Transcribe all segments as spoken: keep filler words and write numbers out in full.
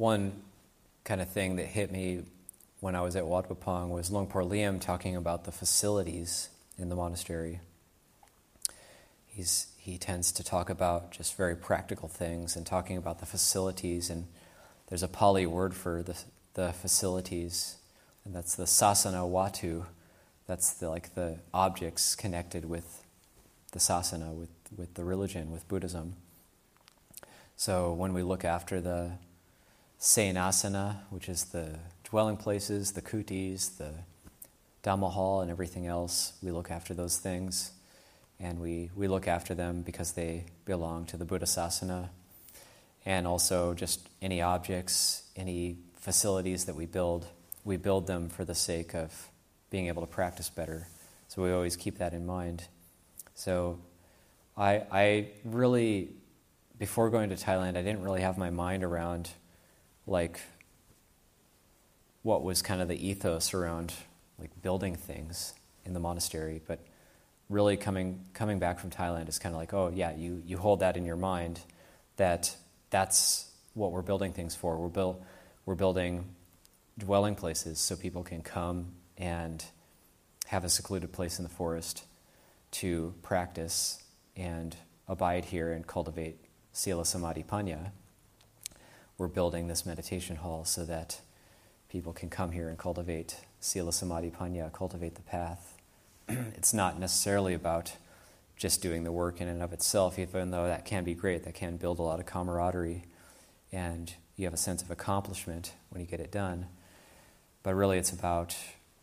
one kind of thing that hit me when I was at Wat Pah Pong was Luang Por Liam talking about the facilities in the monastery. He's, he tends to talk about just very practical things and talking about the facilities, and there's a Pali word for the, the facilities, and that's the sasana watu. That's the, like the objects connected with the sasana, with, with the religion, with Buddhism. So when we look after the Sayanasana, which is the dwelling places, the kutis, the Dhamma hall, and everything else, we look after those things. And we, we look after them because they belong to the Buddha Sasana. And also just any objects, any facilities that we build, we build them for the sake of being able to practice better. So we always keep that in mind. So I, I really, before going to Thailand, I didn't really have my mind around like what was kind of the ethos around like building things in the monastery. But really coming coming back from Thailand is kind of like, oh yeah, you, you hold that in your mind that that's what we're building things for. We're build, we're building dwelling places so people can come and have a secluded place in the forest to practice and abide here and cultivate Sila Samadhi Panya. We're building this meditation hall so that people can come here and cultivate Sila Samadhi Panya, cultivate the path. It's not necessarily about just doing the work in and of itself, even though that can be great. That can build a lot of camaraderie, and you have a sense of accomplishment when you get it done. But really it's about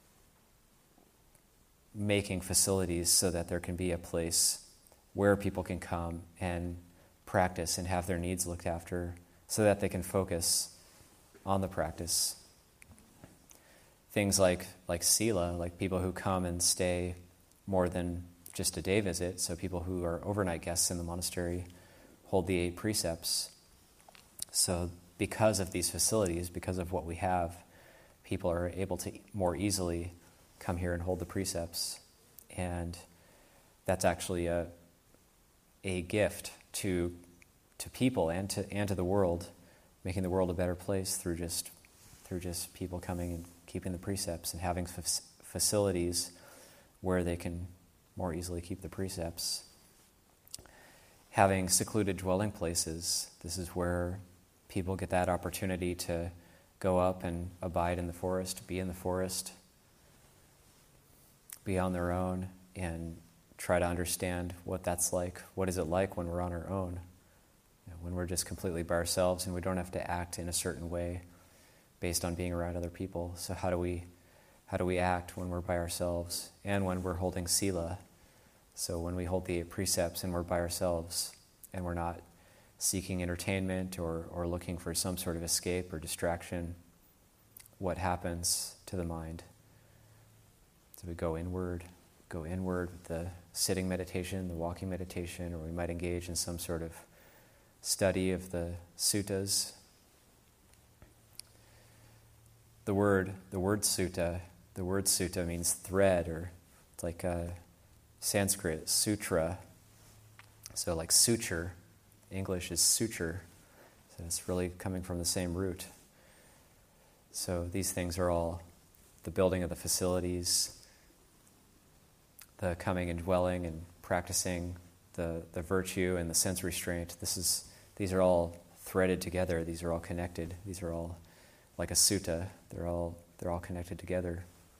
making facilities so that there can be a place where people can come and practice and have their needs looked after so that they can focus on the practice. Things like, like Sila, like people who come and stay more than just a day visit, so people who are overnight guests in the monastery hold the eight precepts. So because of these facilities, because of what we have, people are able to more easily come here and hold the precepts. And that's actually a a gift to to people and to and to the world, making the world a better place through just through just people coming and keeping the precepts and having f- facilities where they can more easily keep the precepts. Having secluded dwelling places, this is where people get that opportunity to go up and abide in the forest, be in the forest, be on their own, and try to understand what that's like. What is it like when we're on our own? You know, when we're just completely by ourselves and we don't have to act in a certain way based on being around other people. So how do we how do we act when we're by ourselves and when we're holding Sila? So when we hold the eight precepts and we're by ourselves and we're not seeking entertainment or, or looking for some sort of escape or distraction, what happens to the mind? So we go inward, go inward with the sitting meditation, the walking meditation, or we might engage in some sort of study of the suttas. The word, the word sutta, the word sutta means thread, or it's like a Sanskrit sutra. So like suture, English is suture. So it's really coming from the same root. So these things are all the building of the facilities, the coming and dwelling and practicing the, the virtue and the sense restraint. This is these are all threaded together. These are all connected. These are all like a sutta. They're all they're all connected together.